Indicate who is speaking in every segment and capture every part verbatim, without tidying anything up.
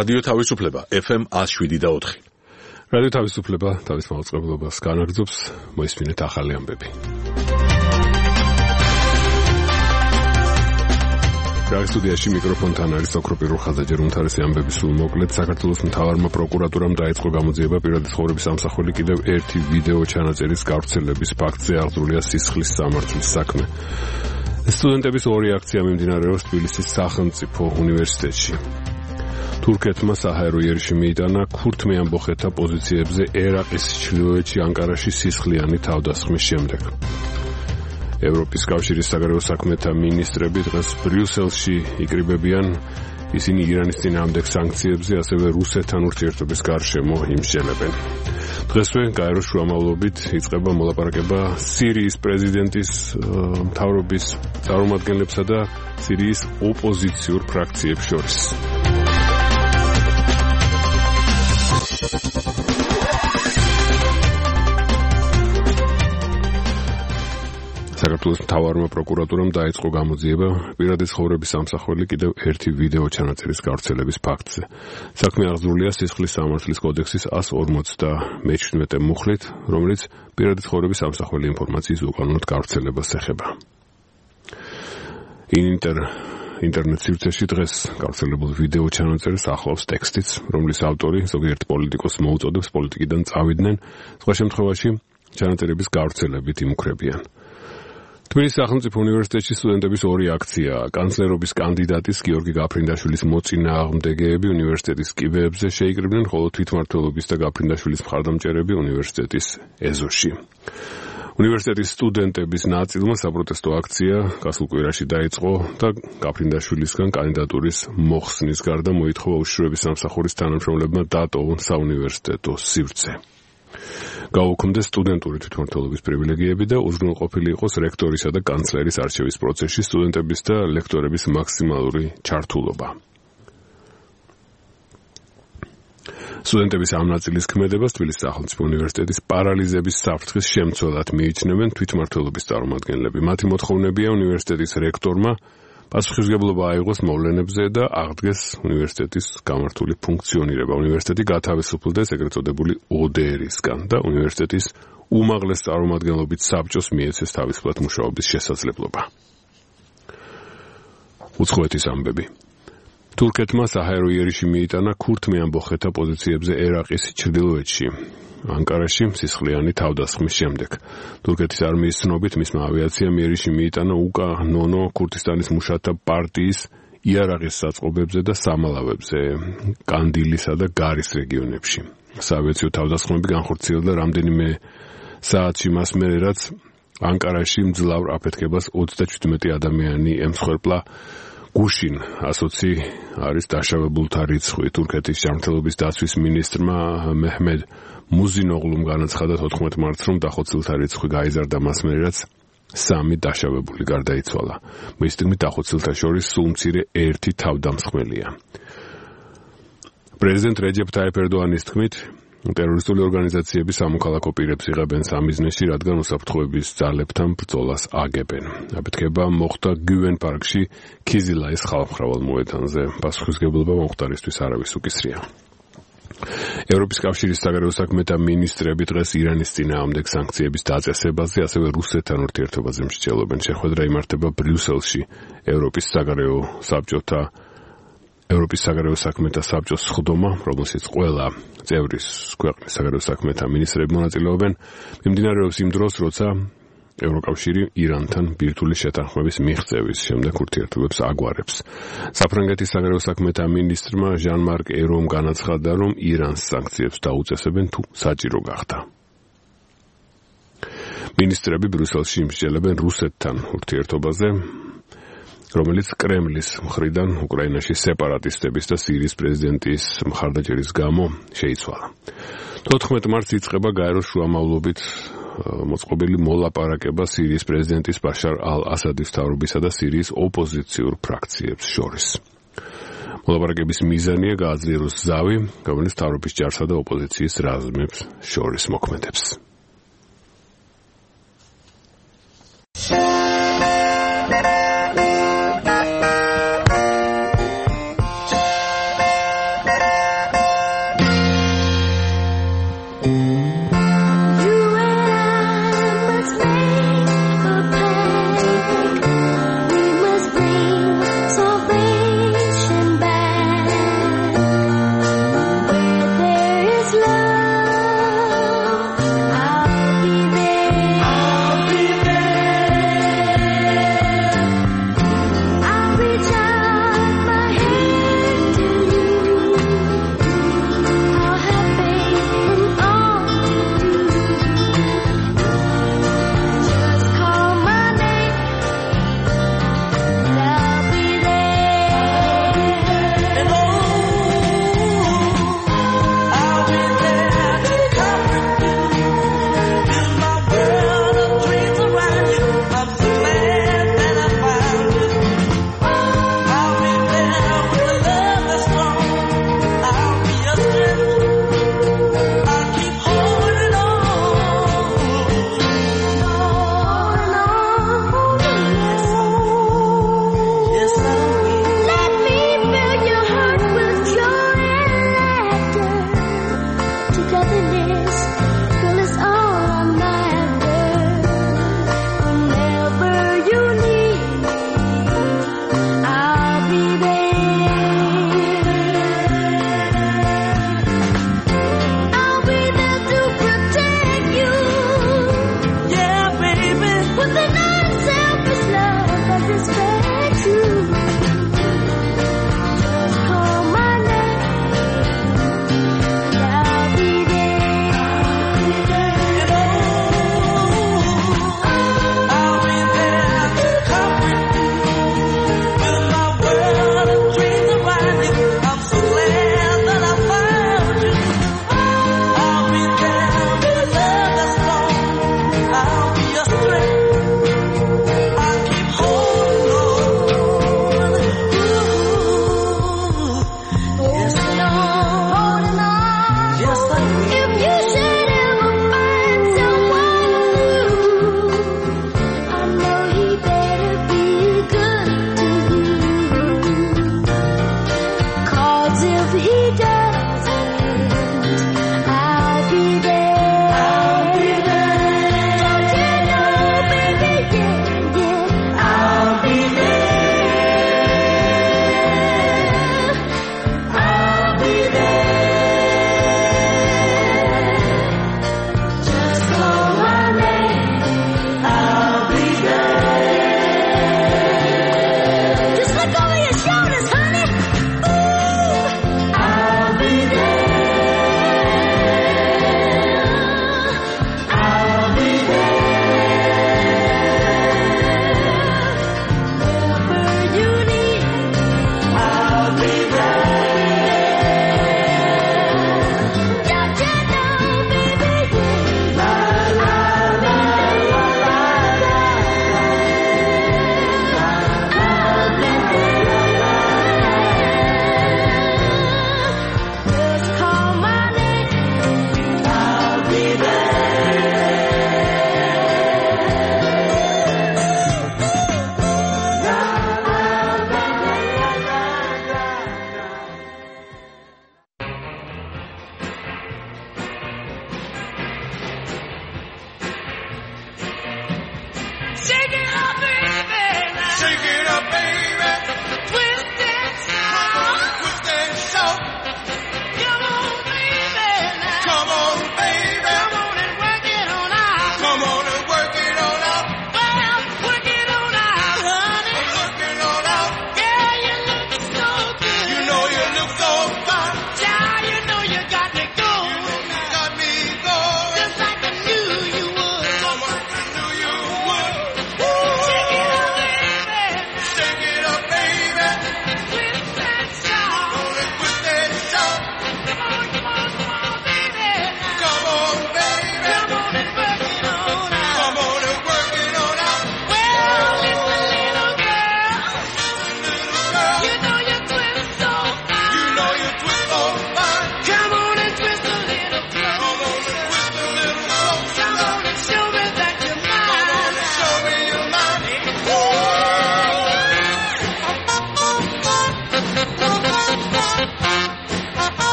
Speaker 1: რადიო თავისუფლება ეფ ემ one oh seven და four.
Speaker 2: რადიო თავისუფლება თავის მაუწყებლობას განაგრძობს, მოისმინეთ ახალი ამბები. სტუდიაში მიკროფონთან არის ოქროპირო ხაზაჯერ უმთავრესი ამბების სულ მოკლედ. საქართველოს მთავარმა პროკურატურამ დაიწყო გამოძიება პირადი ცხოვრების ამსახველი კიდევ ერთი ვიდეო ჩანაწერის გავრცელების ფაქტზე. აღძრულია სისხლის სამართლის საქმე. სტუდენტების ორი აქცია მიმდინარეობს თბილისის სახელმწიფო უნივერსიტეტში. თურქეთმა საჰაერო იერიში მიიტანა ქურთმე ამბოხეთა პოზიციებზე ერაყის ჩრდილოეთში ანკარაში სისხლიანი თავდასხმის შემდეგ. ევროპის კავშირის საგარეო საქმეთა მინისტრები დღეს ბრიუსელში იკრიბებიან. ისინი ირანის წინააღმდეგ სანქციებზე, ასევე რუსეთთან ურთიერთობის გარშემო იმსჯელებენ. დღესვე გაეროს შუამავლობით იწყება მოლაპარაკება სირიის პრეზიდენტის მთავრობის წარმომადგენლებსა და სირიის ოპოზიციურ ფრაქციებს შორის. საქართველოს მთავარმა პროკურატურამ დაიწყო გამოძიება პირადი ცხოვრების ამსახველი კიდევ ერთი ვიდეო ჩანაწერის გავრცელების ფაქტზე. საქმე აღძრულია სისხლის სამართლის კოდექსის one forty-seven მუხლით, რომელიც პირადი ცხოვრების ამსახველი ინფორმაციის უკანონოდ გავრცელებას ეხება. ინტერ ინტერნეტ სივრცეში დღეს გავრცელებულ ვიდეო ჩანაწერს ახლავს ტექსტიც, რომლის ავტორი ზოგიერთ პოლიტიკოსს მოუწოდებს პოლიტიკიდან წავიდნენ, სხვა შემთხვევაში ჩანაწერების გავრცელებით იმუქრებიან. თბილისის სახელმწიფო უნივერსიტეტში სტუდენტების ორი აქცია. კანცლერობის კანდიდატის გიორგი გაფრინდაშვილის მოწინააღმდეგეები უნივერსიტეტის კიბეებზე შეიკრიბნენ, ხოლო თვითმმართველობის და გაფრინდაშვილის მხარდამჭერები უნივერსიტეტის ეზოში. უნივერსიტეტის სტუდენტების ნაწილმა საპროტესტო აქცია გასულ კვირაში დაიწყო და გაფრინდაშვილისგან კანდიდატურის მოხსნის გარდა მოითხოვა უშიშროების სამსახურის თანამშრომლებმა დატოვონ საუნივერსიტეტო სივრცე. გაუქმდეს სტუდენტური თვითმმართველობის პრივილეგიები და უზრუნველყოფილი იყოს რექტორისა და კანცლერის არჩევის პროცესში სტუდენტების და ლექტორების მაქსიმალური ჩართულობა. სტუდენტების ამ ნაწილის ქმედებას თბილისის სახელმწიფო უნივერსიტეტის პარალიზების საფრთხის შემცველად მიიჩნევენ თვითმმართველობის წარმომადგენლები. მათი მოთხოვნებია უნივერსიტეტის რექტორმა პასუხისმგებლობა აიღოს მოვლენებზე და აღდგეს უნივერსიტეტის გამართული ფუნქციონირება. უნივერსიტეტი გათავისუფლდეს ეგრეთ წოდებული O D R-ისგან და უნივერსიტეტის უმაღლეს წარმომადგენლობით საბჭოს მიეცეს თავისუფლად მუშაობის შესაძლებლობა. უცხოეთის ამბები. თურქეთმა საჰაერო იერიში მიიტანა ქურთმე ამბოხეთა პოზიციებზე ერაყის ჩრდილოეთში. ანკარაში სისხლიანი თავდასხმის შემდეგ. თურქეთის არმიის ცნობით მისმა ავიაციამ იერიში მიიტანა უკანონო ქურთისტანის მუშათა პარტიის იარაღის საწყობებზე და სამალავებზე კანდილისა და გარის რეგიონებში. საავიაციო თავდასხმები განხორციელდა რამდენიმე საათში მას მერე, რაც ანკარაში მძლავრ აფეთქებას ოცდაჩვიდმეტი ადამიანი ემსხვერპლა. გუშინ ასოცი არის დაშავებულთა რიცხვი. თურქეთის ჯანმრთელობის დაცვის მინისტრმა მეჰმედ მუზინოღლუმ განაცხადა თოთხმეტ მარტს, რომ დახოცილთა რიცხვი გაიზარდა მას მერე, რაც სამი დაშავებული გარდაიცვალა. მის თქმით, დახოცილთა შორის სულ მცირე ერთი თავდამსხმელია. პრეზიდენტ რეჯეფ ტაიპ ერდოანის თქმით, ტერორისტული ორგანიზაციები სამოქალაქო პირებს იღებენ სამიზნეში, რადგან უსაფრთხოების ძალებთან ბრძოლას აგებენ. აფეთქება მოხდა გიუენ პარკში ქიზილაის ხალხმრავალ მოედანზე. პასუხისმგებლობა მომხდარისთვის არავის უკისრია. ევროპის კავშირის საგარეო საქმეთა მინისტრები დღეს ირანის წინააღმდეგ სანქციების დაწესებაზე, ასევე რუსეთთან ურთიერთობაზე მსჯელობენ. შეხვედრა იმართება ბრიუსელში ევროპის საგარეო საბჭოთა ევროპის საგარეო საქმეთა საბჭოს სხდომა, რომელშიც ყველა წევრის ქვეყნის საგარეო საქმეთა მინისტრები მონაწილეობენ, მიმდინარეობს იმ დროს, როცა ევროკავშირი ირანთან ბირთვული შეთანხმების მიღწევის შემდეგ ურთიერთობებს აგვარებს. საფრანგეთის საგარეო საქმეთა მინისტრმა ჟან-მარკ ერომ განაცხადა, რომ ირანს სანქციებს დაუწესებენ თუ საჭირო გახდა. მინისტრები ბრიუსელში იმსჯელებენ რუსეთთან ურთიერთობაზე, რომელიც კრემლის მხრიდან უკრაინაში სეპარატისტების და სირიის პრეზიდენტის მხარდაჭერის გამო შეიცვალა. თოთხმეტ მარტს იწყება გაეროს შუამავლობით მოწყობილი მოლაპარაკება სირიის პრეზიდენტის ბაშარ ალ-ასადის მთავრობისა და სირიის ოპოზიციურ ფრაქციებს შორის. მოლაპარაკების მიზანია გააძლიეროს ზავი, რომელიც მთავრობის ჯარსა და ოპოზიციის რაზმებს შორის მოქმედებს.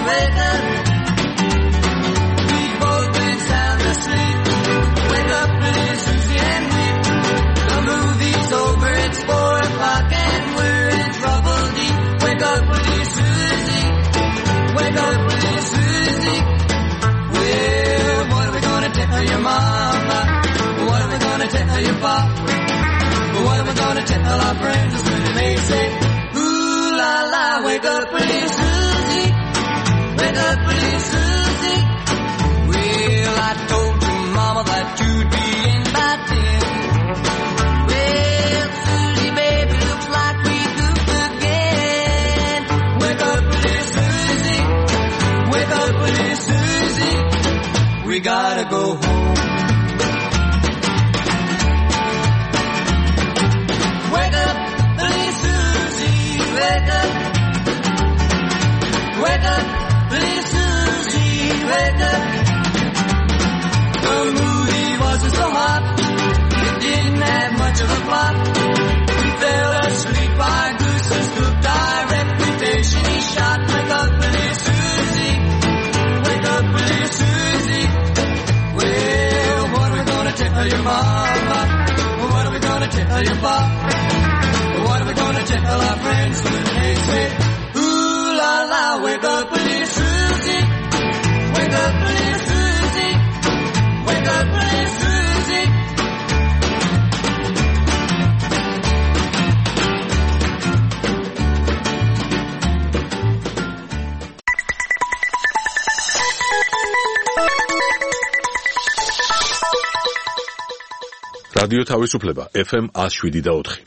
Speaker 3: wake up. We've both been sound asleep. Wake up, little Susie, and weep. The movie's over, it's four o'clock, and we're in trouble deep. Wake up, little Susie. Wake up, little Susie. Well, what are we gonna tell your mama? What are we gonna tell your pop? What are we gonna tell our friends when they say, ooh la la, wake up, little Susie. Wake up, little Susie. Well, I told your mama that you'd be in by ten. Well, Susie, baby, looks like we goofed again. Wake up, little Susie. Wake up, little Susie. We gotta go home. Wake up, little Susie. Wake up. Wake up, little Susie. Wake up. The movie wasn't so hot. It didn't have much of a plot. We fell asleep. Our gooses cooked our reputation. He shot. Wake up, little Susie. Wake up, little Susie. Well, what are we gonna tell your mama? What are we gonna tell your pop? What are we gonna tell our friends when they say, ooh la la, wake up, little Susie. Wake up, little Susie. Wake up, little Susie.
Speaker 1: რადიო თავისუფლება ეფ ემ one oh seven და four.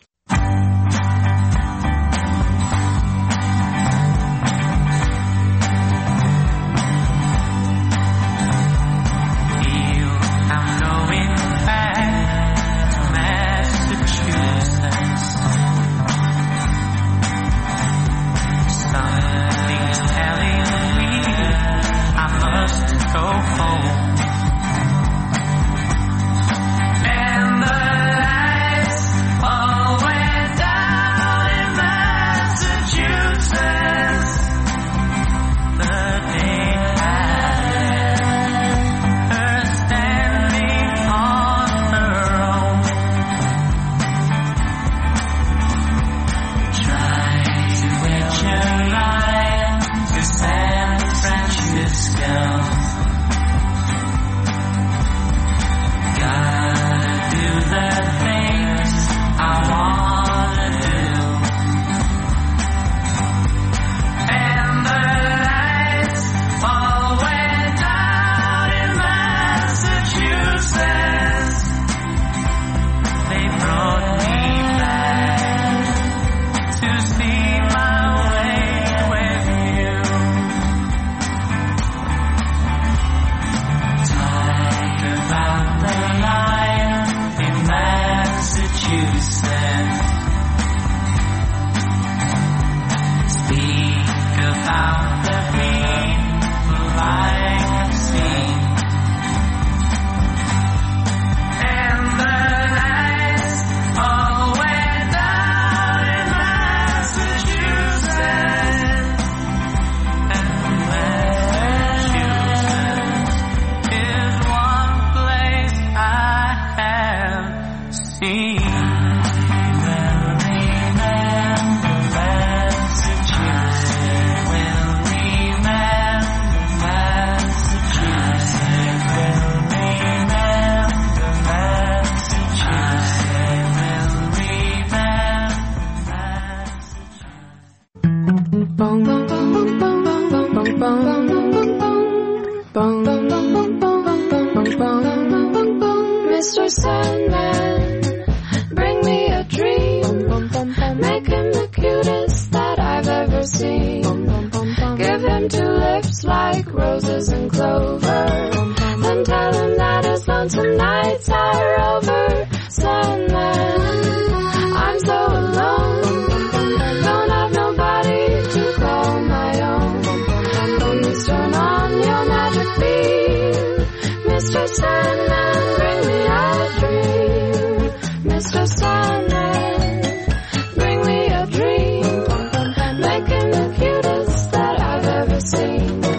Speaker 4: Mister Sandman, bring me a dream. Make him the cutest that I've ever seen. Give him two lips like roses and clover. Then tell him that his lonesome nights are over. Sandman, I'm so alone. Don't have nobody to call my own. Please turn on your magic beam. Mister Sandman, bring me a dream. Mister Sandman, bring me a dream. Make him the cutest that I've ever seen.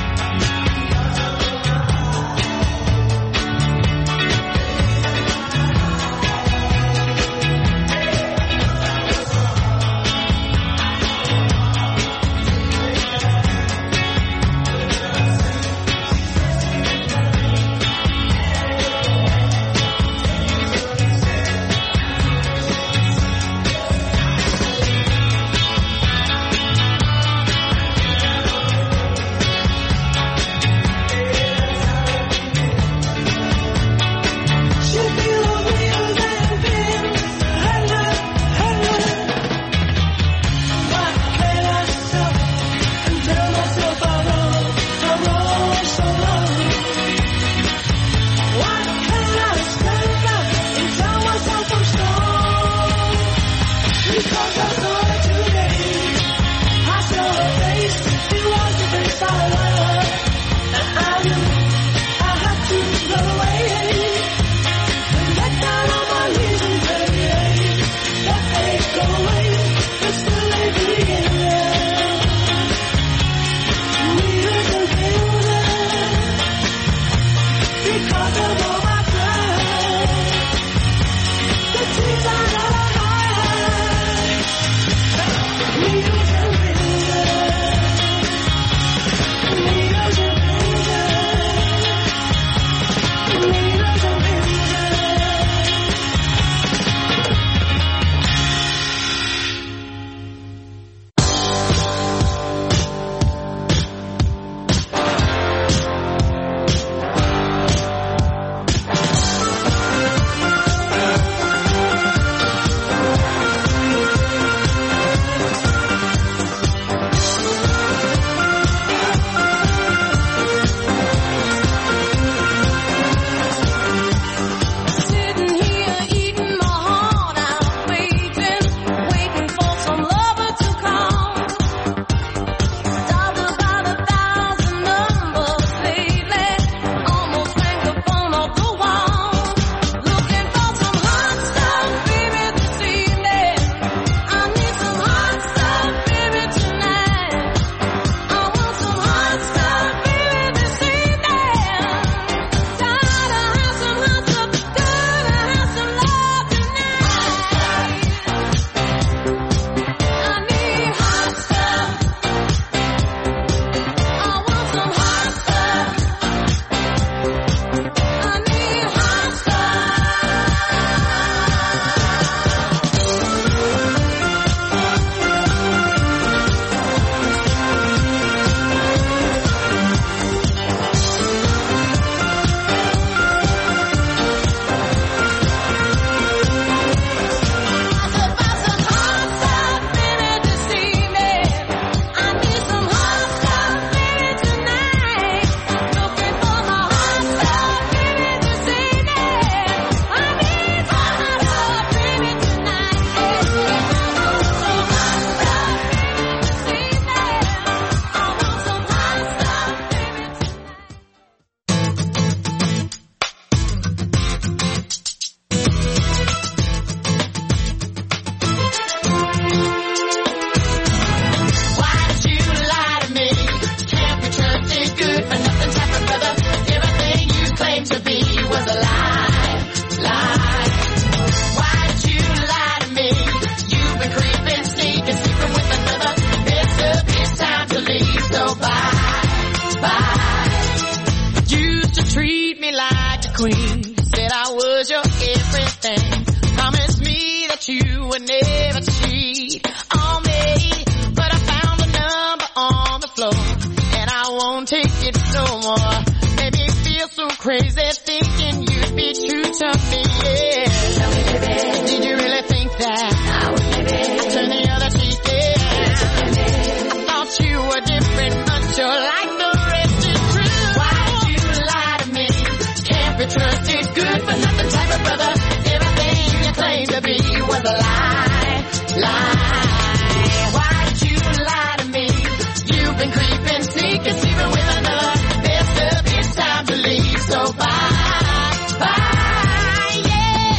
Speaker 5: and I won't take it no more. Made me feel so crazy thinking you'd be true to me, yeah. Tell me, baby, did you really think that I would, baby, turn the other cheek, yeah? I thought you were different, but you're like the rest is true. Why'd you lie to me? Can't be trusted, good for nothing type of brother. Everything you claim to be was a lie, lie. Why'd you lie to me? You've been creeping, sneaking, sleeping with another. Best of it's time to leave, so bye, bye, yeah.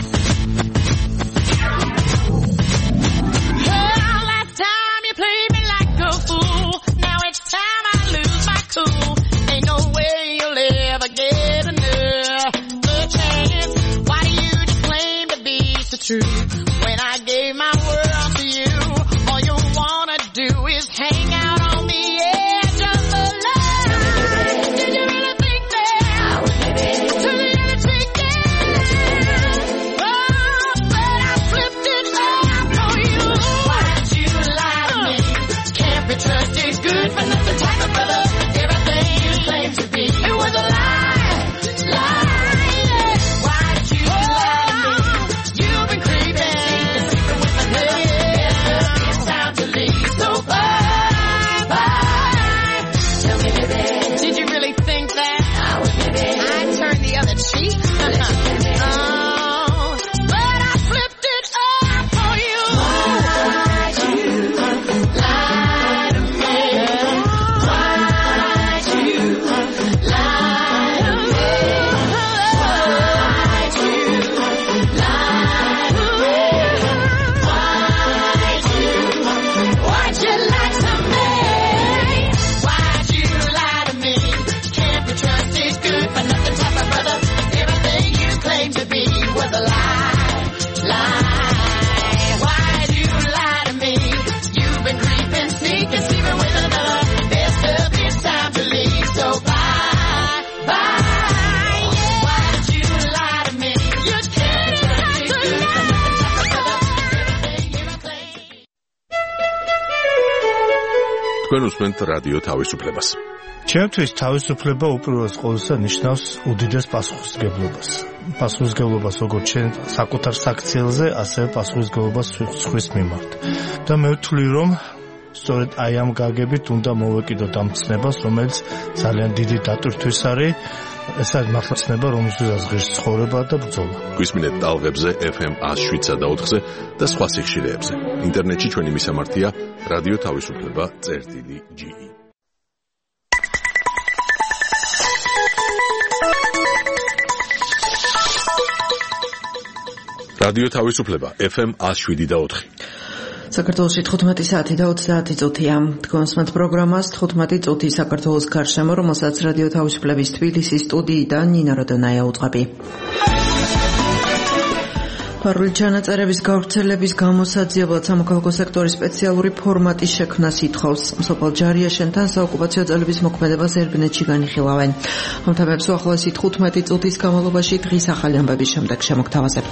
Speaker 5: Well, last time you played me like a fool. Now it's time I lose my cool. Ain't no way you'll ever get another chance. Why do you just claim to be so true? When I gave my world to you, all you wanna do is hang out on the edge of the line. Did you really think that? To the other cheek, yeah. Oh, but I flipped it up for you. Why'd you lie to me? Can't be trusted, good for nothing type of brother. Everything you claim to be, it was a lie, lie, yeah. Why'd you lie to me? You've been creeping, sleeping with another. Yeah, it's time to leave, so bye, bye. Tell me, baby, did you really think that I would, baby, I'd turn the other cheek? Oh, but I flipped it up for you. Why'd you lie to me? Why'd you lie to me? Why'd you lie to me? Why'd you, why'd you lie to me? Why'd you lie to me? Can't be trusted, good for nothing type of brother. Everything you claim to be was a lie, lie. Why'd you lie to me? You've been creeping, sneaking, sleeping with another. Best of it's time to leave, so bye, bye, yeah. Why'd you lie to me? You didn't have to lie. Everything you claim.
Speaker 1: თქვენ უსმენთ რადიო თავისუფლებას.
Speaker 6: ჩემთვის თავისუფლება უპირველეს ყოვლისა ნიშნავს უდიდეს პასუხისმგებლობას. პასუხისმგებლობას როგორც ჩვენ საკუთარ საქციელზე, ასევე პასუხისმგებლობას სხვის მიმართ. და მე ვთვლი, რომ სწორედ აი ამ გაგებით უნდა მოვეკიდოთ ამ ცნებას, რომელიც ძალიან დიდი დატვირთვის არის. ეს არის მართლა ცნება, რომელსაც ღირს ცხოვრება და ბრძოლა.
Speaker 1: გვისმინეთ ტალღებზე ეფ ემ one oh seven ოთხზე და სხვა სიხშირეებზე. ინტერნეტში ჩვენი მისამართია რადიო თავისუფლება წერტილი ჯი ი. რადიო თავისუფლება ეფ ემ one oh seven ოთხი.
Speaker 7: საქართველოში თხუთმეტი საათი და ოცდაათი წუთია. თქვენსმენთ პროგრამას თხუთმეტი წუთი საქართველოს გარშემო, რომელსაც რადიო თავისუფლების თბილისის სტუდიიდან ნინა როდონაია უწყები. ფარული ჩანაწერების გავრცელების გამოსაძიებლად სამოქალაქო სექტორის სპეციალური ფორმატის შექმნას ითხოვს. მსოფლ ჯარიაშენთან საოკუპაციო ძალების მოქმედებას ერბინეთში განიხილავენ. ამ თემებს უახლოესი თხუთმეტი წუთის განმავლობაში დღის ახალი ამბების შემდეგ შემოგთავაზებთ.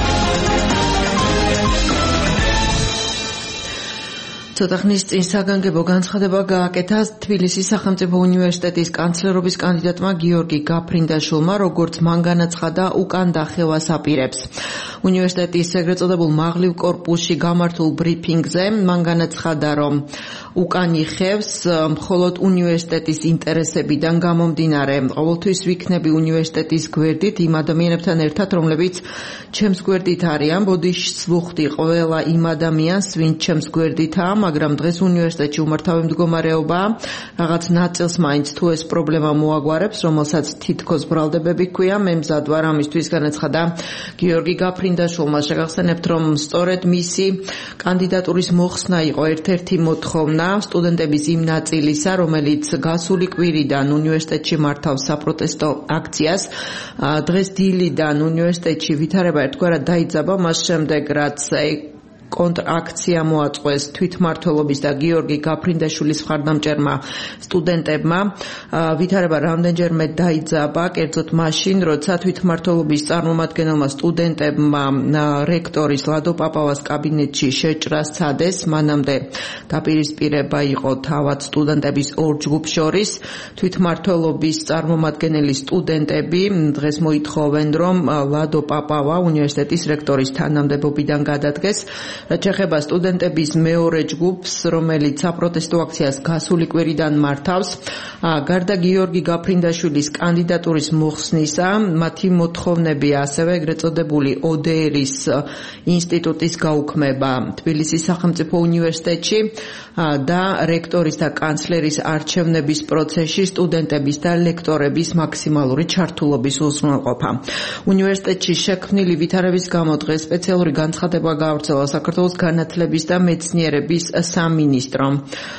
Speaker 7: ცოტა ხნის წინ საგანგებო განცხადება გააკეთა თბილისის სახელმწიფო უნივერსიტეტის კანცლერობის კანდიდატმა გიორგი გაფრინდაშვილმა, როგორც მან განაცხადა, უკან დახევას აპირებს. უნივერსიტეტის ეგრეთ წოდებულ მაღლივ კორპუსში გამართულ ბრიფინგზე მან განაცხადა, რომ უკან იხევს მხოლოდ უნივერსიტეტის ინტერესებიდან გამომდინარე. ყოველთვის ვიქნები უნივერსიტეტის გვერდით იმ ადამიანებთან ერთად, რომლებიც ჩემს გვერდით არიან. ბოდიშს ვუხდი ყველა იმ ადამიანს, ვინც ჩემს გვერდითაა, მაგრამ დღეს უნივერსიტეტში უმართავი მდგომარეობაა. რაღაც ნაწილს მაინც თუ ეს პრობლემა მოაგვარებს, რომელსაც თითქოს ბრალდებები ქვია, მე მზად ვარ ამისთვის, განაცხადა გიორგი გაფრინდაშვილმა. შეგახსენებთ, რომ სწორედ მისი კანდიდატურის მოხსნა იყო ერთ-ერთი მოთხოვნა სტუდენტების იმ ნაწილისა, რომელიც გასული კვირიდან უნივერსიტეტში მართავს საპროტესტო აქციას. დღეს დილიდან უნივერსიტეტში ვითარება ერთგვარად დაიძაბა, მას შემდეგ რაც კონტრაქცია მოაწყვეს თვითმმართველობის და გიორგი გაფრინდაშვილის მხარდამჭერმა სტუდენტებმა. ვითარება რამდენჯერმე დაიძაბა, კერძოდ მაშინ, როცა თვითმმართველობის წარმომადგენელმა სტუდენტებმა რექტორის ლადო პაპავას კაბინეტში შეჭრა სცადეს. მანამდე დაპირისპირება იყო თავად სტუდენტების ორ ჯგუფს შორის. თვითმმართველობის წარმომადგენელი სტუდენტები დღეს მოითხოვენ, რომ ლადო პაპავა უნივერსიტეტის რექტორის თანამდებობიდან გადადგეს. რაც შეეხება სტუდენტების მეორე ჯგუფს, რომელიც საპროტესტო აქციას გასული კვირიდან მართავს, გარდა გიორგი გაფრინდაშვილის კანდიდატურის მოხსნისა, მათი მოთხოვნები ასევე ეგრეთ წოდებული ო დე ერის ინსტიტუტის გაუქმება თბილისის სახელმწიფო უნივერსიტეტში და რექტორის და კანცლერის არჩევნების პროცესში სტუდენტების და ლექტორების მაქსიმალური ჩართულობის უზრუნველყოფა. უნივერსიტეტში შექმნილი ვითარების გამო დღეს სპეციალური განცხადება გაავრცელა საქართველოს განათლების და მეცნიერების სამინისტრომ.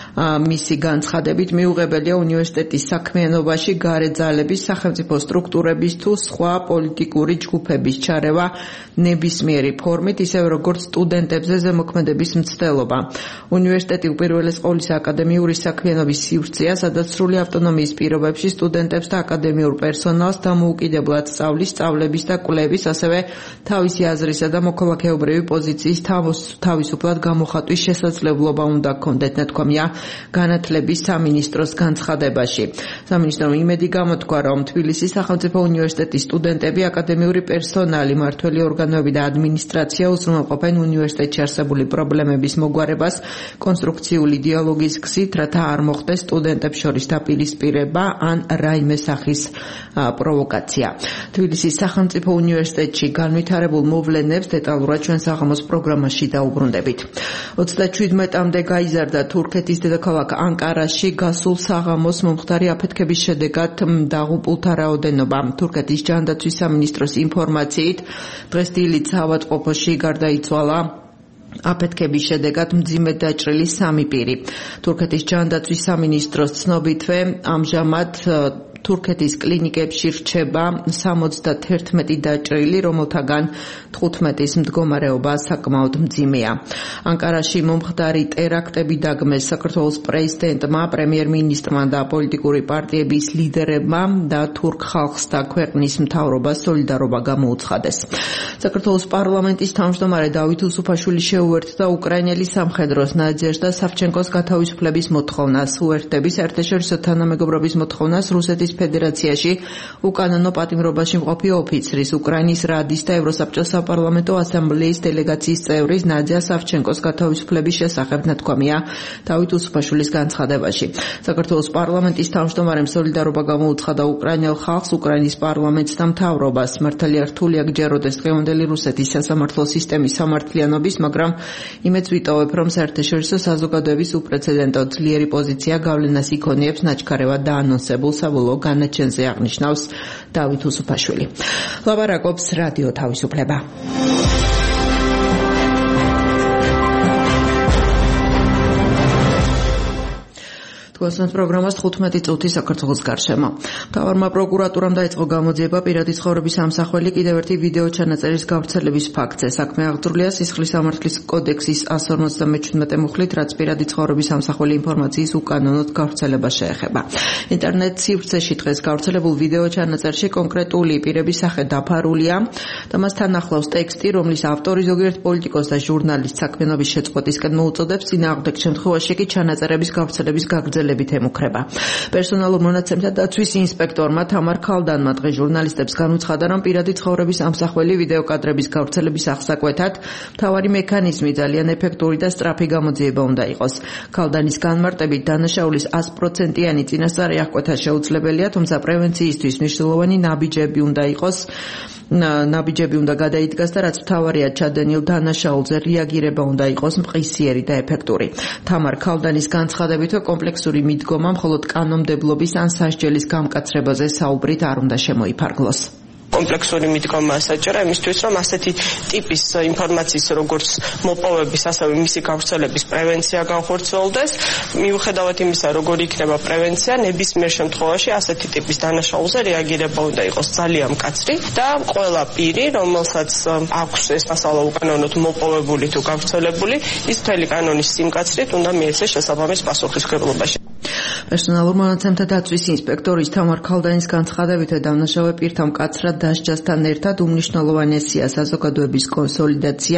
Speaker 7: მისი განცხადებით მიუღებელია უნივერსიტეტის საქმიანობაში გარე ძალების, სახელმწიფო სტრუქტურების თუ სხვა პოლიტიკური ჯგუფების ჩარევა ნებისმიერი ფორმით, ისევე როგორც სტუდენტებზე ზემოქმედების მცდელობა. უნივერსიტეტი უპირველეს ყოვლისა აკადემიური საქმიანობის სივრცეა, სადაც სრული ავტონომიის პირობებში სტუდენტებს და აკადემიურ პერსონალს დამოუკიდებლად სწავლის, სწავლების და კვლევის, ასევე თავისი აზრისა და მოქალაქეობრივი პოზიციის თავისუფლად გამოხატვის შესაძლებლობა უნდა ჰქონდეთ, ნათქვამია განათლების სამინისტროს განცხადებაში. სამინისტრომ იმედი გამოთქვა, რომ თბილისის სახელმწიფო უნივერსიტეტის სტუდენტები, აკადემიური პერსონალი, მმართველი ორგანოები და ადმინისტრაცია უზრუნველყოფენ უნივერსიტეტში არსებული პრობლემების მოგვარებას კონსტრუქციული დიალოგის გზით, რათა არ მოხდეს სტუდენტებს შორის დაპირისპირება ან რაიმე სახის პროვოკაცია. თბილისის სახელმწიფო უნივერსიტეტში განვითარებულ მოვლენებს დეტალურად ჩვენ საღამოს პროგრამაში დაუბრუნდებით. ოცდაჩვიდმეტამდე გაიზარდა თურქეთის დედაქალაქ ანკარაში გასულ საღამოს მომხდარი აფეთქების შედეგად დაღუპულთა რაოდენობა. თურქეთის ჯანდაცვის სამინისტროს ინფორმაციით დღეს დილით საავადმყოფოში გარდაიცვალა აფეთქების შედეგად მძიმედ დაჭრილი სამი პირი. თურქეთის ჯანდაცვის სამინისტროს ცნობითვე ამჟამად თურქეთის კლინიკებში რჩება სამოცდაერთმეტი დაჭრილი, რომელთაგან თხუთმეტის მდგომარეობა საკმაოდ მძიმეა. ანკარაში მომხდარი ტერაქტები დაგმეს საქართველოს პრეზიდენტმა, პრემიერ-მინისტრმა და პოლიტიკური პარტიების ლიდერებმა და თურქ ხალხს და ქვეყნის მთავრობას სოლიდარობა გამოუცხადეს. საქართველოს პარლამენტის თავმჯდომარე დავით უსუფაშვილი შეუერთდა უკრაინელი სამხედროს ნადეჟდა სავჩენკოს გათავისუფლების მოთხოვნას, უერთდების საერთაშორისო თანამეგობრობის მოთხოვნას რუსეთის ფედერაციაში უკანონო პატიმრობაში მყოფი ოფიცრის, უკრაინის რადის და ევროსაბჭოს საპარლამენტო ასამბლეის დელეგაციის წევრის ნადია სავჩენკოს გათავისუფლების შესახებ, ნათქვამია დავით უსუფაშვილის განცხადებაში. საქართველოს პარლამენტის თავმჯდომარემ სოლიდარობა გამოუცხადა უკრაინელ ხალხს, უკრაინის პარლამენტს და მთავრობას. მართალია რთულია გჯეროდეს დღევანდელი რუსეთის სასამართლო სისტემის სამართლიანობის, მაგრამ იმედს ვიტოვებ, რომ საერთაშორისო საზოგადოების უპრეცედენტო ძლიერი პოზიცია გავლენას იქონიებს ნაჩქარევად დაანონსებულ საბოლოო განაჩენზე, აღნიშნავს დავით უსუფაშვილი. ლაპარაკობს რადიო თავისუფლება. თქვენს პროგრამას თხუთმეტი წუთი საქართველოს გარშემო. მთავარმა პროკურატურამ დაიწყო გამოძიება პირადი ცხოვრების ამსახველი კიდევ ერთი ვიდეო ჩანაწერის გავრცელების ფაქტზე. საქმე აღძრულია სისხლის სამართლის კოდექსის εκατს ორმოცდამეჩვიდმეტე მუხლით, რაც პირადი ცხოვრების ამსახველი ინფორმაციის უკანონოდ გავრცელებას შეეხება. ინტერნეტ სივრცეში დღეს გავრცელებულ ვიდეო ჩანაწერში კონკრეტული პირების სახე დაფარულია და მასთან ახლავს ტექსტი, რომლის ავტორი ზოგიერთ პოლიტიკოს და ჟურნალისტ საქმიანობის შეწყვეტისკენ მოუწოდებს, წინააღმდეგ შემთხვევაში კი ჩანაწერების გავრცელების გაგრძელებას ემუქრება. პერსონალურ მონაცემთა დაცვის ინსპექტორმა თამარ ქალდანმა დღეს ჟურნალისტებს განუცხადა, რომ პირადი ცხოვრების ამსახველი ვიდეო კადრების გავრცელების აღსაკვეთად მთავარი მექანიზმი ძალიან ეფექტური და სწრაფი გამოძიება უნდა იყოს. ქალდანის განმარტებით დანაშაულის ას პროცენტიანი წინასწარი აღკვეთა შეუძლებელია, თუმცა პრევენციისთვის მნიშვნელოვანი ნაბიჯები უნდა იყოს. ნაბიჯები უნდა გადაიდგას და რაც მთავარია ჩადენილ დანაშაულზე რეაგირება უნდა იყოს მყისიერი და ეფექტური. თამარ ქალდანის განცხადებითო კომპლექსური მიდგომა მხოლოდ კანონმდებლობის ან სასჯელის გამკაცრებაზე საუბრით არ უნდა შემოიფარგლოს.
Speaker 8: კომპლექსური მიდგომა საჭირო იმისთვის, რომ ასეთი ტიპის ინფორმაციის როგორც მოპოვების, ასევე მისი გავრცელების პრევენცია განხორციელდეს. მიუხედავად იმისა, როგორი იქნება პრევენცია, ნებისმიერ შემთხვევაში ასეთი ტიპის დანაშაულზე რეაგირება უნდა იყოს ძალიან მკაცრი და ყველა პირი, რომელსაც აქვს ეს მასალა უკანონოდ მოპოვებული თუ გავრცელებული, ის მთელი კანონის სიმკაცრით უნდა მიეცეს შესაბამის პასუხისმგებლობაში.
Speaker 7: პერსონალურ მონაცემთა დაცვის ინსპექტორის თამარ ქალდანის განცხადებით, დამნაშავე პირთა მკაცრად დასჯასთან ერთად უმნიშვნელოვანესია საზოგადოების კონსოლიდაცია,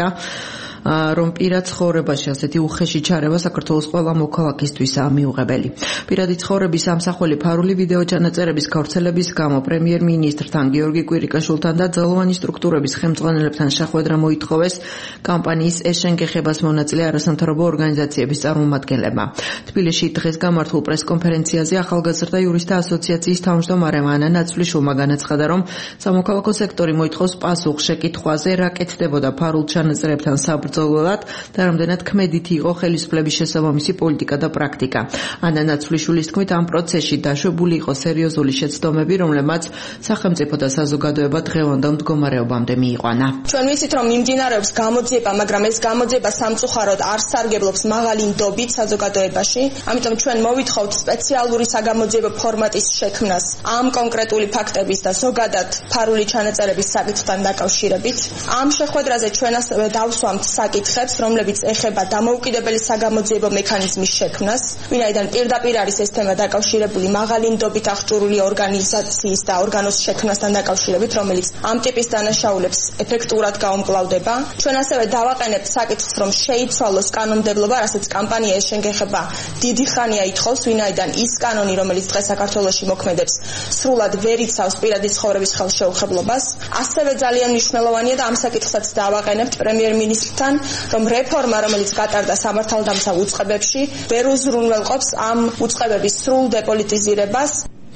Speaker 7: რომ პირად ცხოვრებაში ასეთი უხეში ჩარევა საქართველოს ყველა მოქალაქისთვისაა მიუღებელი. პირადი ცხოვრების ამსახველი ფარული ვიდეო ჩანაწერების გავრცელების გამო პრემიერ-მინისტრთან გიორგი კვირიკაშვილთან და ძალოვანი სტრუქტურების ხელმძღვანელებთან შეხვედრა მოითხოვეს კამპანიის ეშენგეხებას მონაწილე არასამთავრობო ორგანიზაციების წარმომადგენლებმა. თბილისში დღეს გამართულ პრესკონფერენციაზე ახალგაზრდა იურისტთა ასოციაციის თავმჯდომარემ ანა ნაცვლიშვილმა განაცხადა, რომ სამოქალაქო სექტორი მოითხოვს პასუხ შეკითხვაზე, რა კეთდებოდა ფარულ ჩანაწერებთან საბრძოლოდ და რამდენად ქმედითი იყო ხელისუფლების შესაბამისი პოლიტიკა და პრაქტიკა. ანა ნაცვლიშვილის თქმით, ამ პროცესში დაშვებული იყო სერიოზული შეცდომები, რომლებმაც სახელმწიფო და საზოგადოება დღევანდელ მდგომარეობამდე მიიყვანა.
Speaker 9: ჩვენ ვიცით, რომ მიმდინარეობს გამოძიება, მაგრამ ეს გამოძიება სამწუხაროდ არ სარგებლობს მაღალი ნდობით საზოგადოებაში. ამიტომ ჩვენ მოვითხოვთ სპეციალური საგამოძიებო ფორმატის შექმნას ამ კონკრეტული ფაქტების და ზოგადად ფარული ჩანაწერების საკითხთან დაკავშირებით. ამ შეხვედრაზე ჩვენ ასევე დავსვამთ საკითხებს, რომლებიც ეხება დამოუკიდებელი საგამოძიებო მექანიზმის შექმნას, ვინაიდან პირდაპირ არის ეს თემა დაკავშირებული მაღალი ნდობით აღჭურვილი ორგანიზაციის და ორგანოს შექმნასთან დაკავშირებით, რომელიც ამ ტიპის დანაშაულებს ეფექტურად გაუმკლავდება. ჩვენ ასევე დავაყენებთ საკითხს, რომ შეიცვალოს კანონმდებლობა, რასაც კამპანია ეშენგეხება დიდი ხანია ითხოვს, ვინაიდან ის კანონი, რომელიც დღეს საქართველოში მოქმედებს, სრულად ვერ იცავს პირადი ცხოვრების ხელშეუხებლობას. ასევე ძალიან მნიშვნელოვანია და ამ საკითხსაც დავაყენებთ პრემიერ-მინისტრთან, რომ რეფორმა, რომელიც გატარდა სამართალდამცავ უწყებებში, ვერ უზრუნველყოფს ამ უწყებების სრულ დეპოლიტიზირებას.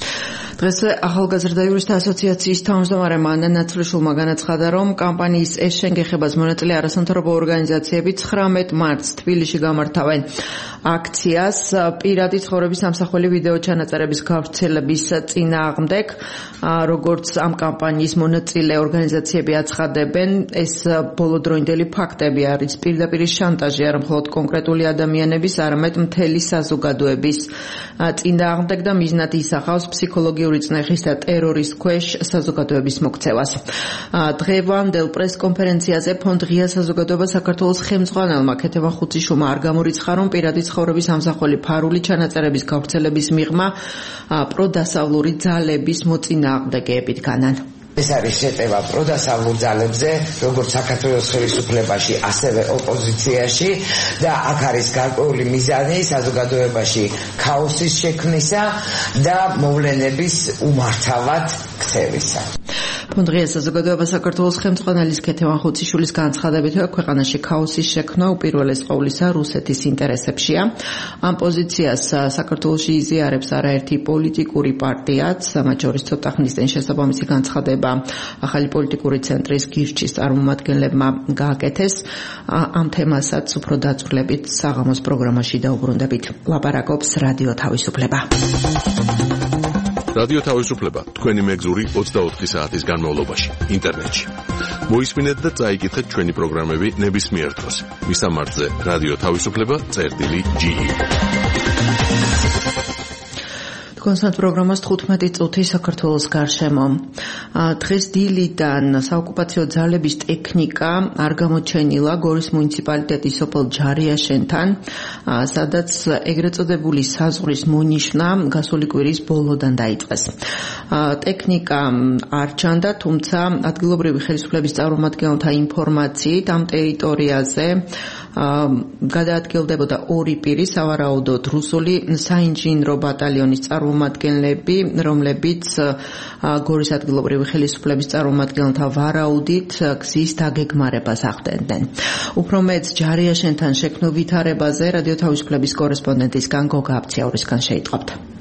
Speaker 7: დღეს ახალგაზრდა იურისტთა ასოციაციის თავმჯდომარემ ანა ნაცვლიშვილმა განაცხადა, რომ კამპანიის ეშენგეხებას მონაწილე არასამთავრობო ორგანიზაციები ცხრამეტ მარტს თბილისში გამართავენ აქციას პირადი ცხოვრების ამსახველი ვიდეო ჩანაწერების გავრცელების წინააღმდეგ. როგორც ამ კამპანიის მონაწილე ორგანიზაციები აცხადებენ, ეს ბოლოდროინდელი ფაქტები არის პირდაპირ შანტაჟი არა მხოლოდ კონკრეტული ადამიანების, არამედ მთელი საზოგადოების წინააღმდეგ და მიზნად ისახავს ფსიქოლოგიური წნეხის და ტერორის ქვეშ საზოგადოების მოქცევას. დღევანდელ პრესკონფერენციაზე ფონდ ღია საზოგადოება საქართველოს ხელმძღვანელმა ქეთევან ხუციშვილმა არ გამორიცხა, რომ პირადი ცხოვრების ამსახველი ფარული ჩანაწერების გავრცელების მიღმა პროდასავლური ძალების მოწინააღმდეგეებით განან.
Speaker 10: ეს არის შეტევა პროდასავლურ ძალებზე, როგორც საქართველოს ხელისუფლებაში, ასევე ოპოზიციაში და აქ არის გარკვეული მიზანი საზოგადოებაში ქაოსის შექმნისა და მოვლენების უმართავად ქცევისა.
Speaker 7: ფონდ ღია საზოგადოება საქართველოს ხელმძღვანელის ქეთევან ხუციშვილის განცხადებით, ქვეყანაში ქაოსის შექმნა უპირველეს ყოვლისა რუსეთის ინტერესებშია. ამ პოზიციას საქართველოში იზიარებს არაერთი პოლიტიკური პარტიაც, მათ შორის ცოტა ხნის წინ შესაბამისი განცხადება ახალი პოლიტიკური ცენტრის გირჩის წარმომადგენლებმა გააკეთეს. ამ თემასაც უფრო დაწვრილებით საღამოს პროგრამაში დაუბრუნდებით. ლაპარაკობს რადიო თავისუფლება.
Speaker 1: რადიო თავისუფლება თქვენი მეგზური ოცდაოთხი საათის განმავლობაში ინტერნეტში. მოისმინეთ და წაიკითხეთ ჩვენი პროგრამები ნებისმიერ დროს. მისამართზე რადიო თავისუფლება წერტილი ჯი ი.
Speaker 7: კონსtant პროგრამას თხუთმეტი წუთი საქართველოს გარშემო. დღეს დილიდან საოკუპაციო ძალების ტექნიკა არ გამოჩენილა გორის მუნიციპალიტეტის სოფელ ჯარიაშენთან, სადაც ეგრეთ წოდებული საზღვრის მონიშნა გასული კვირის ბოლოდან დაიწყეს. ტექნიკა არ ჩანდა, თუმცა ადგილობრივი ხელისუფლების წარმომადგენელთა ინფორმაციით ამ ტერიტორიაზე გადაადგილდებოდა ორი პირი, სავარაუდოდ რუსული საინჟინრო ბატალიონის წარმომადგენლები, რომლებიც გორის ადგილობრივი ხელისუფლების წარმომადგენელთა ვარაუდით გზის დაგეგმარებას ახდენდნენ. უფრო მეტ ჯარიაშენთან შექმნილ ვითარებაზე რადიო თავისუფლების კორესპონდენტისგან გოგა აფციაურისგან შეიტყობთ.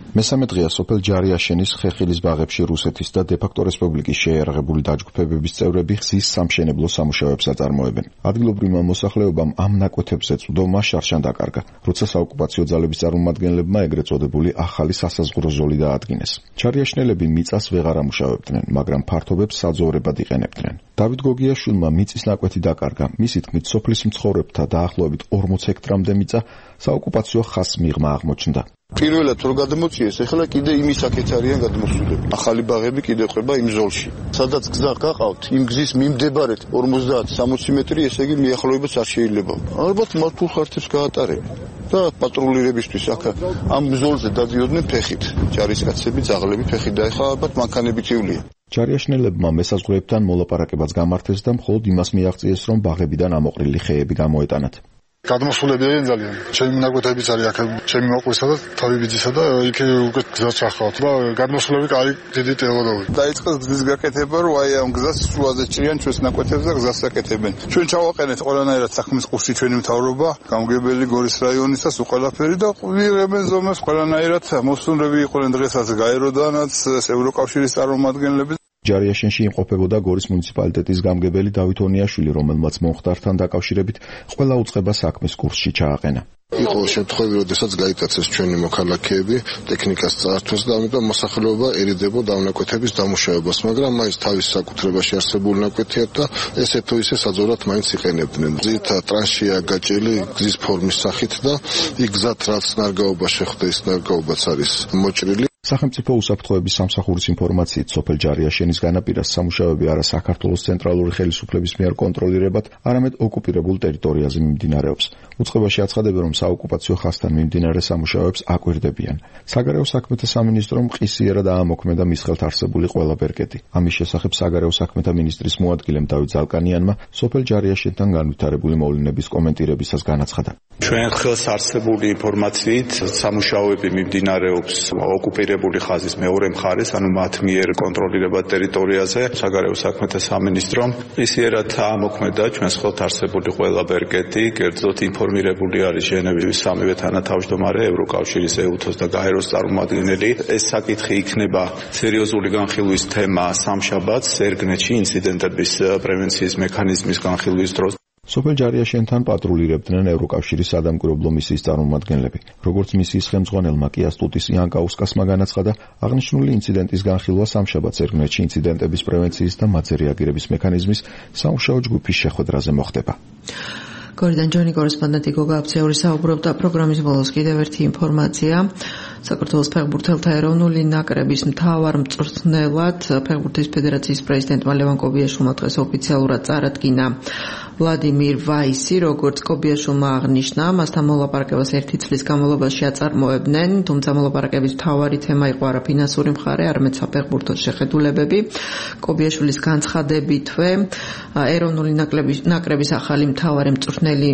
Speaker 11: მესამე დღეა სოფელ ჯარიაშენის ხეხილის ბაღებში რუსეთის და დე-ფაქტო რესპუბლიკის შეიარაღებული დაჯგუფებების წევრები ხსის სამშენებლო სამუშაოებს აწარმოებენ. ადგილობრივმა მოსახლეობამ ამ ნაკვეთებზე წვდომა შარშან დაკარგა, როცა საოკუპაციო ძალების წარმომადგენლებმა ეგრეთ წოდებული ახალი სასაზღვრო ზოლი დაადგინეს. ჯარიაშნელები მიწას ვეღარ ამუშავებდნენ, მაგრამ ფართობებს საძოვრებად იყენებდნენ. დავით გოგიაშვილმა მიწის ნაკვეთი დაკარგა. მისი თქმით, სოფლის მცხოვრებთა დაახლოებით ორმოც ჰექტრამდე მიწა საოკუპაციო ხაზს მიღმა აღმოჩნდა.
Speaker 12: პირველად რომ გადმოწიეს, ეხლა კიდე იმის აქეთ არიან გადმოსულები. ახალი ბაღები კიდე ყვება იმ ზოლში. სადაც გზა გაყავთ, იმ გზის მიმდებარედ ორმოცდაათ სამოცი მეტრი, ესე იგი მიახლოებაც არ შეიძლება. ალბათ მათ თუ ხართებს გაატარებენ. და პატრულირებისთვის აქ ამ ზოლზე დადიოდნენ ფეხით. ჯარისკაცები, ძაღლები ფეხით და ეხლა ალბათ მანქანები წივლია. ჯარიაშნელებმა მესაზღვრეებთან მოლაპარაკებაც გამართეს და მხოლოდ იმას მიაღწიეს, რომ ბაღებიდან ამოყრილი ხეები გამოეტანათ.
Speaker 13: გადმოსულები არიან ძალიან. ჩემი ნაკვეთებიც არის აქ, ჩემი მოყვისა და თავი ბიძისა და იქ უკვე გზას ჩახავთ და გადმოსულები კარი დიდი ტელოდოვი.
Speaker 12: დაიწყეს გზის გაკეთება, რომ აი ამ გზას შუაზე ჭრიან ჩვენს ნაკვეთებს და გზას აკეთებენ. ჩვენ ჩავაყენეთ ყველანაირად საქმის კურსში ჩვენი მთავრობა, გამგებელი გორის რაიონის და სულ ყველაფერი და ვიღებენ ზომებს ყველანაირად მოსუნრები იყვნენ დღესაც გაეროდანაც ევროკავშირის წარმომადგენლები. ჯარიაშენში იმყოფებოდა გორის მუნიციპალიტეტის გამგებელი დავით ონიაშვილი, რომელმაც მომხდართან დაკავშირებით ყველა უწყება საქმის კურსში ჩააყენა.
Speaker 13: იყო შემთხვევები, როდესაც გაიტაცეს ჩვენი მოქალაქეები ტექნიკას წართვის და ამიტომ მოსახლეობა ერიდებოდა ამ ნაკვეთების დამუშავებას, მაგრამ მაინც თავის საკუთრებაში არსებული ნაკვეთია და ესე თუ ისე საძოვრად მაინც იყენებდნენ. ძირითადად ტრანშია გაჭრილი გზის ფორმის სახით და იქ გზად რაც ნარგაობა შეხვდა, ის ნარგაობაც არის მოჭრილი. სახელმწიფო უსაფრთხოების სამსახურის ინფორმაციით, სოფელ ჯარიაშენის განაპირას სამუშაოები არა საქართველოს ცენტრალური ხელისუფლების მიერ კონტროლირებად, არამედ ოკუპირებულ ტერიტორიაზე მიმდინარეობს. უწყებაში აცხადებენ, რომ საოკუპაციო ხაზთან მიმდინარე სამუშაოებს აკვირდებიან. საგარეო საქმეთა სამინისტრომ ყისიერად აამოქმედა მის ხელთ არსებული ყველა ბერკეტი. ამის შესახებ საგარეო საქმეთა მინისტრის მოადგილემ დავით ზალკანიანმა სოფელ ჯარიაშენთან განვითარებული მოვლენების კომენტირებისას განაცხადა.
Speaker 14: ჩვენ ხელს არსებული ინფორმაციით სამუშაოები მიმდინარეობს ოკუპირებული ხაზის მეორე მხარეს, ანუ მათ მიერ კონტროლირებად ტერიტორიაზე. საგარეო საქმეთა სამინისტრომ ისიერად აამოქმედა ჩვენს ხელთ არსებული ყველა ბერკეტი, კერძოდ ინფორმირებული არის ჟენევის სამივე თანათავმჯდომარე, ევროკავშირის ეუთოს და გაეროს წარმომადგენელი. ეს საკითხი იქნება სერიოზული განხილვის თემა სამშაბათს ერგნეთში ინციდენტების პრევენციის მექანიზმის განხილვის დროს. სოფელ ჯარიაშენთან პატრულირებდნენ ევროკავშირის სადამკვირვებლო მისიის წარმომადგენლები. როგორც მისიის ხელმძღვანელმა კი ასტუტის იანკაუსკასმა განაცხადა, აღნიშნული ინციდენტის განხილვა სამშაბათს ერგნეთში ინციდენტების პრევენციის და მათზე რეაგირების მექანიზმის სამუშაო ჯგუფის შეხვედრაზე მოხდება.
Speaker 7: გორიდან ჯონი კორესპონდენტი გოგა აფცეური საუბრობდა. პროგრამის ბოლოს კიდევ ერთი ინფორმაცია. საქართველოს ფეხბურთელთა ეროვნული ნაკრების მთავარ მწვრთნელად ფეხბურთის ფედერაციის პრეზიდენტმა ლევან კობიაშვილმა დღეს ოფიციალურად წარადგინა ვლადიმირ ვაისი. როგორც კობიაშვილმა აღნიშნა, მასთან მოლაპარაკებას ერთი წლის განმავლობაში აწარმოებდნენ, თუმცა მოლაპარაკების მთავარი თემა იყო არა ფინანსური მხარე, არამედ საფეხბურთო შეხედულებები. კობიაშვილის განცხადებითვე ეროვნული ნაკრების ახალი მთავარი მწვრთნელი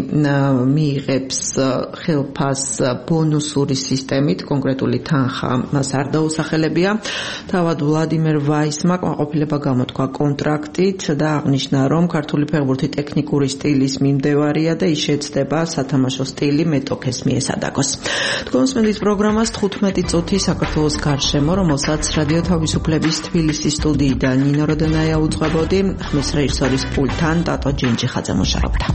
Speaker 7: მიიღებს ხელფას ბონუსური სისტემით, კონკრეტული თანხა მას არ დაუსახელებია. თავად ვლადიმერ ვაისმა კმაყოფილება გამოთქვა კონტრაქტით და აღნიშნა, რომ ქართული ფეხბურთი ტექნიკური სტილის მიმდევარია და ის შეცდება სათამაშო სტილი მეტოქეს მიესადაგოს. თქვენ მსმენთ პროგრამას თხუთმეტი წუთი საქართველოს გარშემო, რომელსაც რადიო თავისუფლების თბილისის სტუდიიდან ნინო როდენაია უძღვებოდი, ხმის რეჟისორის პულტთან ტატო ჯინჯიხაძე მუშაობდა.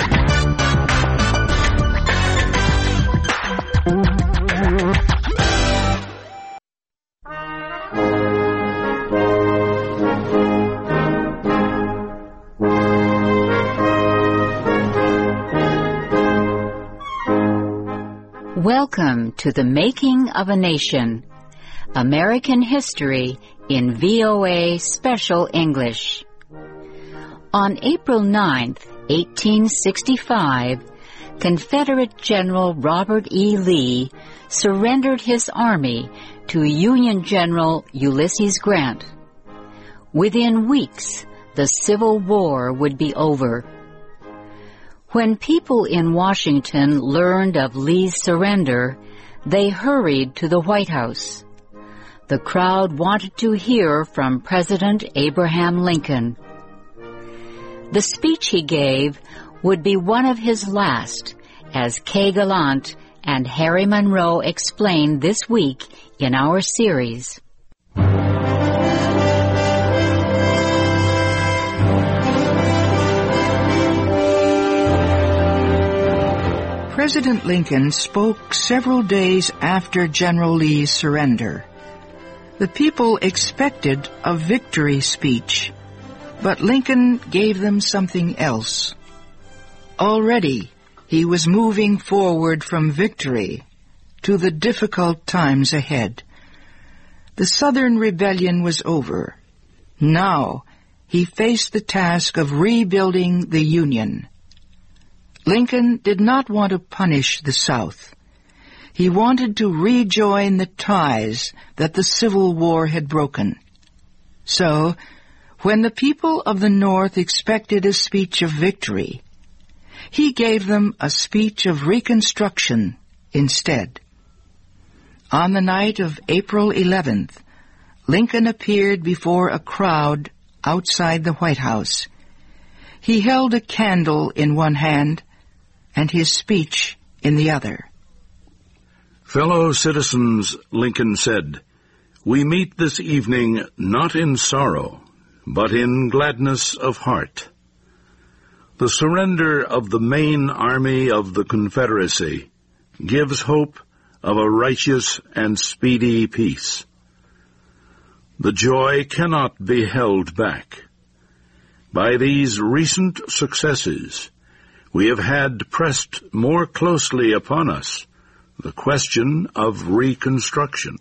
Speaker 15: Welcome to the Making of a Nation, American History in V O A Special English. On April ninth, eighteen sixty-five, Confederate General Robert E. Lee surrendered his army to Union General Ulysses Grant. Within weeks, the Civil War would be over. When people in Washington learned of Lee's surrender, they hurried to the White House. The crowd wanted to hear from President Abraham Lincoln. The speech he gave would be one of his last, as Kay Gallant and Harry Monroe explained this week in our series.
Speaker 16: President Lincoln spoke several days after General Lee's surrender. The people expected a victory speech, but Lincoln gave them something else. Already, he was moving forward from victory to the difficult times ahead. The Southern Rebellion was over. Now, he faced the task of rebuilding the Union. Lincoln did not want to punish the South. He wanted to rejoin the ties that the Civil War had broken. So, when the people of the North expected a speech of victory, he gave them a speech of reconstruction instead. On the night of April eleventh, Lincoln appeared before a crowd outside the White House. He held a candle in one hand and his speech in the other.
Speaker 17: Fellow citizens, Lincoln said, we meet this evening not in sorrow, but in gladness of heart. The surrender of the main army of the Confederacy gives hope of a righteous and speedy peace. The joy cannot be held back. By these recent successes, we have had pressed more closely upon us the question of Reconstruction.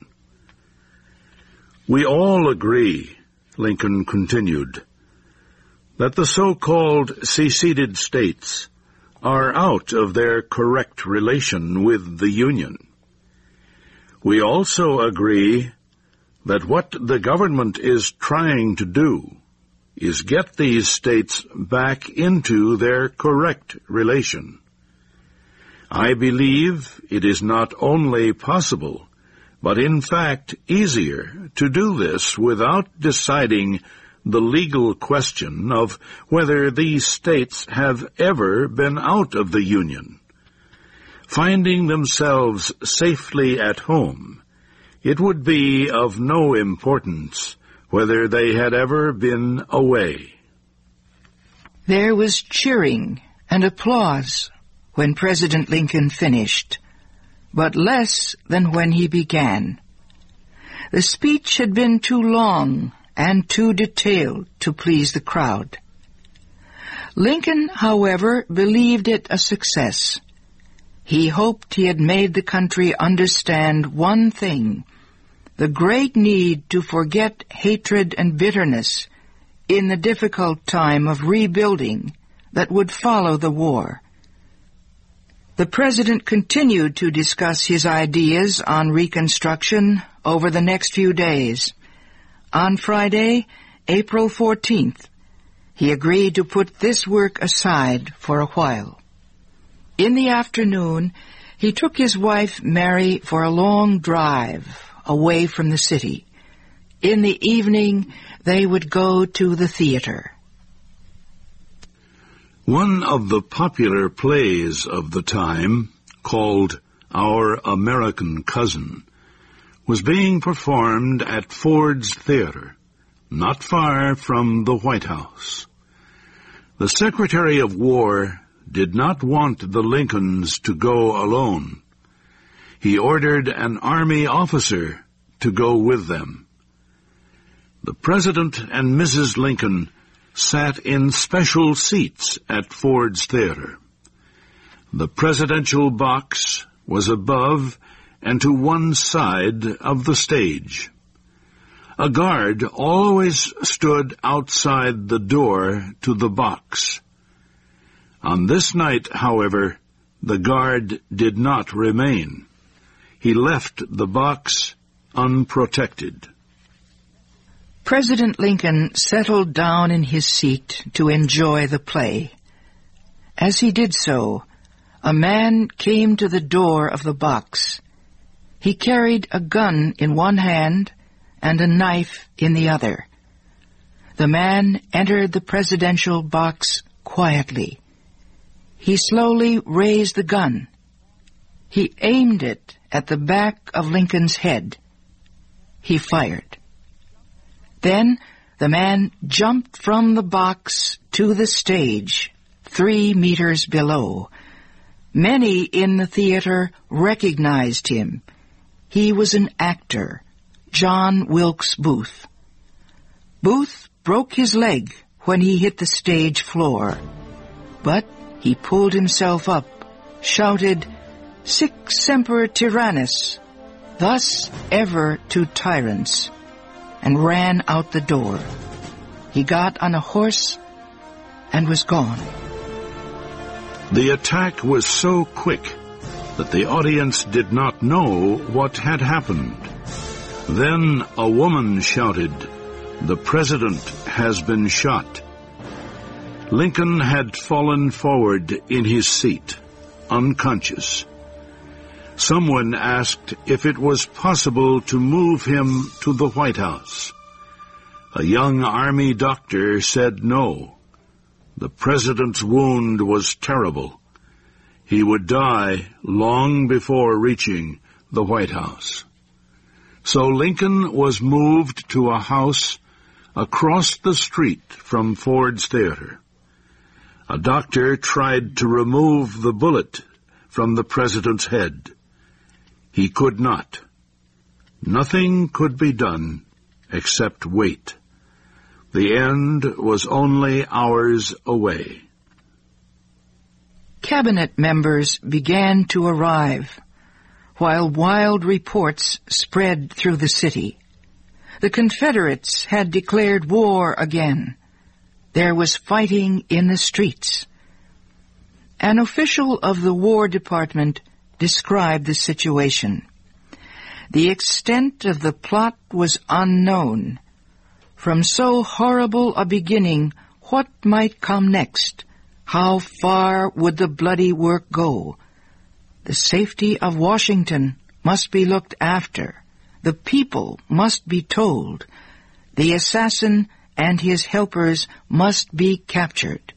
Speaker 17: We all agree, Lincoln continued, that the so-called seceded states are out of their correct relation with the Union. We also agree that what the government is trying to do is get these states back into their correct relation. I believe it is not only possible, but in fact easier to do this without deciding the legal question of whether these states have ever been out of the Union. Finding themselves safely at home, it would be of no importance whether they had ever been away.
Speaker 16: There was cheering and applause when President Lincoln finished, but less than when he began. The speech had been too long and too detailed to please the crowd. Lincoln, however, believed it a success. He hoped he had made the country understand one thing: the great need to forget hatred and bitterness in the difficult time of rebuilding that would follow the war. The President continued to discuss his ideas on Reconstruction over the next few days. On Friday, April fourteenth, he agreed to put this work aside for a while. In the afternoon, he took his wife Mary for a long drive away from the city. In the evening, they would go to the theater.
Speaker 17: One of the popular plays of the time, called Our American Cousin, was being performed at Ford's Theater, not far from the White House. The Secretary of War did not want the Lincolns to go alone. He ordered an army officer to go with them. The President and Missus Lincoln sat in special seats at Ford's Theater. The presidential box was above and to one side of the stage. A guard always stood outside the door to the box. On this night, however, the guard did not remain. He left the box unprotected.
Speaker 16: President Lincoln settled down in his seat to enjoy the play. As he did so, a man came to the door of the box. He carried a gun in one hand and a knife in the other. The man entered the presidential box quietly. He slowly raised the gun. He aimed it at the back of Lincoln's head he fired. Then the man jumped from the box to the stage, three meters below. Many in the theater recognized him. He was an actor, John Wilkes Booth. Booth broke his leg when he hit the stage floor, but he pulled himself up, shouted, "Sic semper tyrannis," thus ever to tyrants, and ran out the door. He got on a horse and was gone.
Speaker 17: The attack was so quick that the audience did not know what had happened. Then a woman shouted, "The president has been shot." Lincoln had fallen forward in his seat, unconscious. Someone asked if it was possible to move him to the White House. A young Army doctor said no. The president's wound was terrible. He would die long before reaching the White House. So Lincoln was moved to a house across the street from Ford's Theater. A doctor tried to remove the bullet from the president's head. He could not. Nothing could be done except wait. The end was only hours away.
Speaker 16: Cabinet members began to arrive, while wild reports spread through the city. The Confederates had declared war again. There was fighting in the streets. An official of the War Department described the situation. The extent of the plot was unknown. From so horrible a beginning, what might come next? How far would the bloody work go? The safety of Washington must be looked after. The people must be told. The assassin and his helpers must be captured.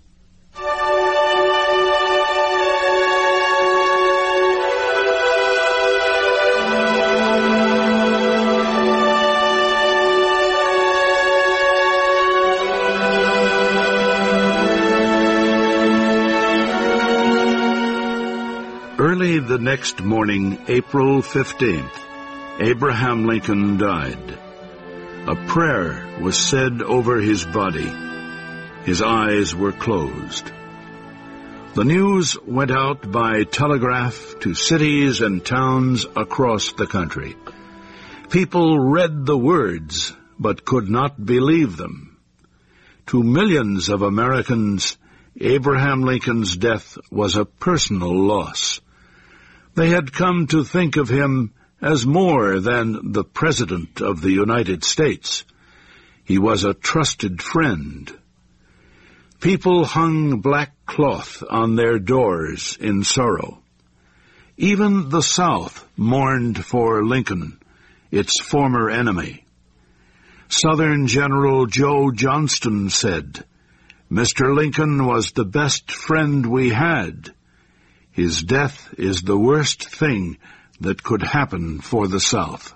Speaker 17: Early the next morning, April fifteenth, Abraham Lincoln died. A prayer was said over his body. His eyes were closed. The news went out by telegraph to cities and towns across the country. People read the words, but could not believe them. To millions of Americans, Abraham Lincoln's death was a personal loss. They had come to think of him as more than the President of the United States. He was a trusted friend. People hung black cloth on their doors in sorrow. Even the South mourned for Lincoln, its former enemy. Southern General Joe Johnston said, "Mister Lincoln was the best friend we had. His death is the worst thing that could happen for the South."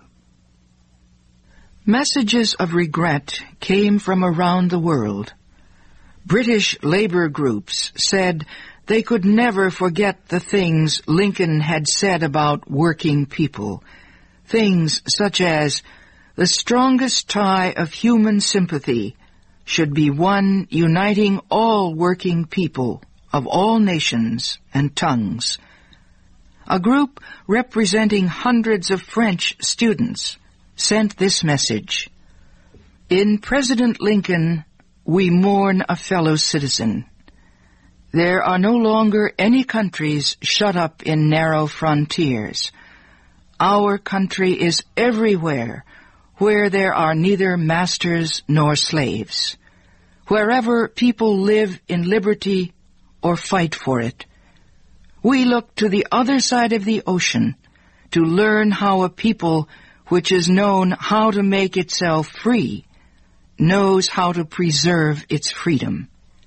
Speaker 16: Messages of regret came from around the world. British labor groups said they could never forget the things Lincoln had said about working people. Things such as, the strongest tie of human sympathy should be one uniting all working people of all nations and tongues. A group representing hundreds of French students sent this message: "In President Lincoln, we mourn a fellow citizen. There are no longer any countries shut up in narrow frontiers. Our country is everywhere where there are neither masters nor slaves, wherever people live in liberty or fight for it. We look to the other side of the ocean to learn how a people which has known how to make itself free knows how to preserve its freedom."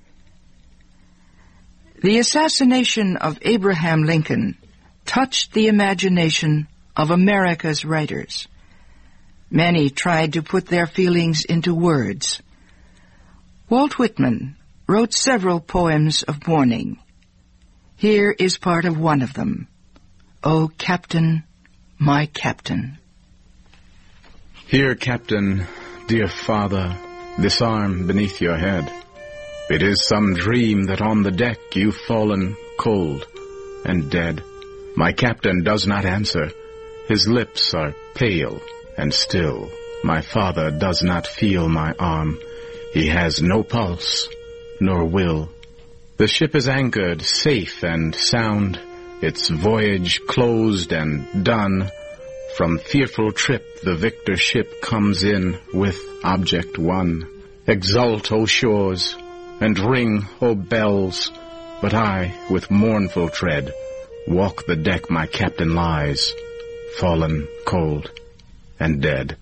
Speaker 16: The assassination of Abraham Lincoln touched the imagination of America's writers. Many tried to put their feelings into words. Walt Whitman wrote several poems of mourning. Here is part of one of them. "O Captain, my Captain."
Speaker 18: Here, Captain, dear father, this arm beneath your head. It is some dream that on the deck you've fallen cold and dead. My captain does not answer. His lips are pale and still. My father does not feel my arm. He has no pulse nor will. The ship is anchored safe and sound, its voyage closed and done. From fearful trip the victor ship comes in with object won. Exult, O shores, and ring, O bells, but I, with mournful tread, walk the deck my captain lies, fallen cold and dead.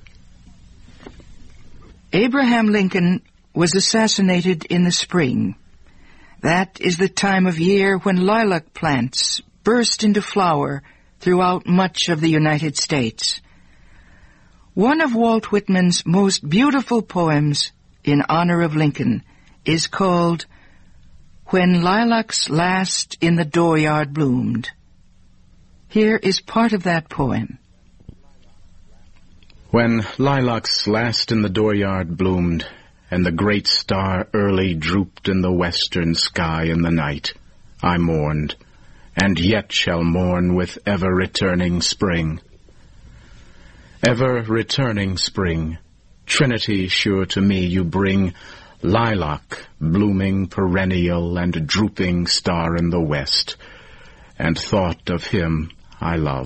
Speaker 16: Abraham Lincoln was assassinated in the spring. That is the time of year when lilac plants burst into flower throughout much of the United States. One of Walt Whitman's most beautiful poems in honor of Lincoln is called "When Lilacs Last in the Dooryard Bloomed." Here is part of that poem.
Speaker 18: When lilacs last in the dooryard bloomed, and the great star early drooped in the western sky in the night, I mourned, and yet shall mourn with ever-returning spring. Ever-returning spring, Trinity sure to me you bring, lilac, blooming perennial and drooping star in the west, and thought of him I love.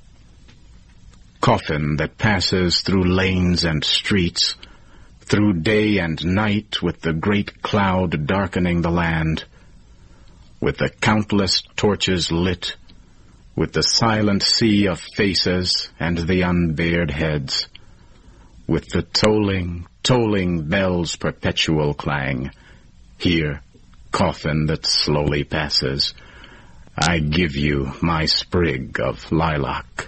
Speaker 18: Coffin that passes through lanes and streets, through day and night with the great cloud darkening the land, with the countless torches lit, with the silent sea of faces and the unbared heads, with the tolling, tolling bells' perpetual clang. Here, coffin that slowly passes, I give you my sprig of lilac.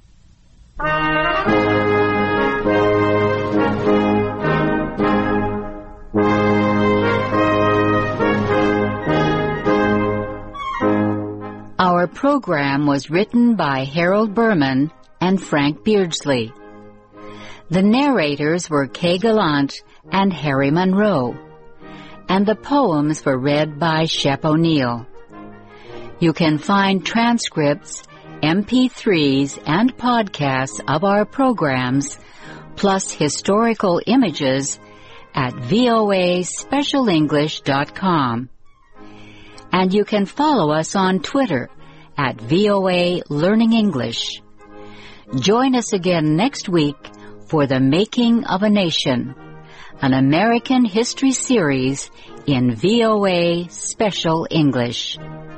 Speaker 15: Our program was written by Harold Berman and Frank Beardsley. The narrators were Kay Gallant and Harry Monroe, and the poems were read by Shep O'Neill. You can find transcripts, M P threes, and podcasts of our programs, plus historical images, at V O A special english dot com. And you can follow us on Twitter at V O A Learning English. Join us again next week for The Making of a Nation, an American history series in V O A Special English.